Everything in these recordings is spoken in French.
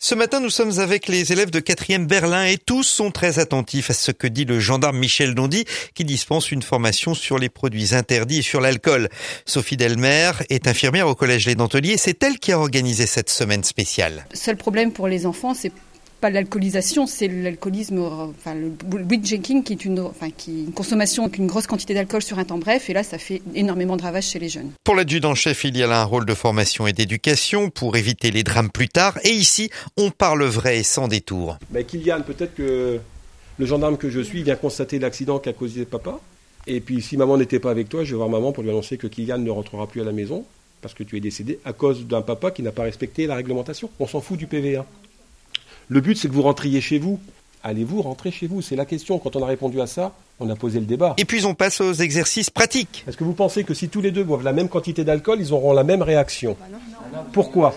Ce matin, nous sommes avec les élèves de 4e Berlin et tous sont très attentifs à ce que dit le gendarme Michel Dondy qui dispense une formation sur les produits interdits et sur l'alcool. Sophie Delmer est infirmière au collège Les Denteliers. C'est elle qui a organisé cette semaine spéciale. Le seul problème pour les enfants, c'est pas l'alcoolisation, c'est l'alcoolisme, le binge drinking qui est une consommation avec une grosse quantité d'alcool sur un temps bref. Et là, ça fait énormément de ravages chez les jeunes. Pour l'adjudant-chef, il y a là un rôle de formation et d'éducation pour éviter les drames plus tard. Et ici, on parle vrai et sans détour. Kylian, peut-être que le gendarme que je suis vient constater l'accident qu'a causé papa. Et puis, si maman n'était pas avec toi, je vais voir maman pour lui annoncer que Kylian ne rentrera plus à la maison parce que tu es décédé à cause d'un papa qui n'a pas respecté la réglementation. On s'en fout du PV1. Le but, c'est que vous rentriez chez vous. Allez-vous rentrer chez vous ? C'est la question. Quand on a répondu à ça, on a posé le débat. Et puis on passe aux exercices pratiques. Est-ce que vous pensez que si tous les deux boivent la même quantité d'alcool, ils auront la même réaction ? Pourquoi ?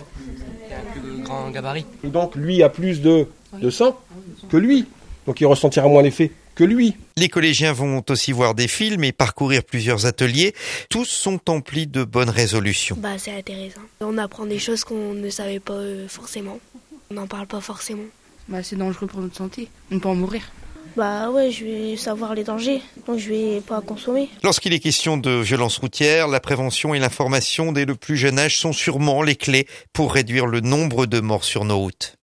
Il a un plus grand gabarit. Et donc, lui a plus de sang que lui. Donc, il ressentira moins l'effet que lui. Les collégiens vont aussi voir des films et parcourir plusieurs ateliers. Tous sont emplis de bonnes résolutions. C'est intéressant. On apprend des choses qu'on ne savait pas forcément. On n'en parle pas forcément. C'est dangereux pour notre santé. On peut en mourir. Je vais savoir les dangers, donc je vais pas consommer. Lorsqu'il est question de violence routière, la prévention et l'information dès le plus jeune âge sont sûrement les clés pour réduire le nombre de morts sur nos routes.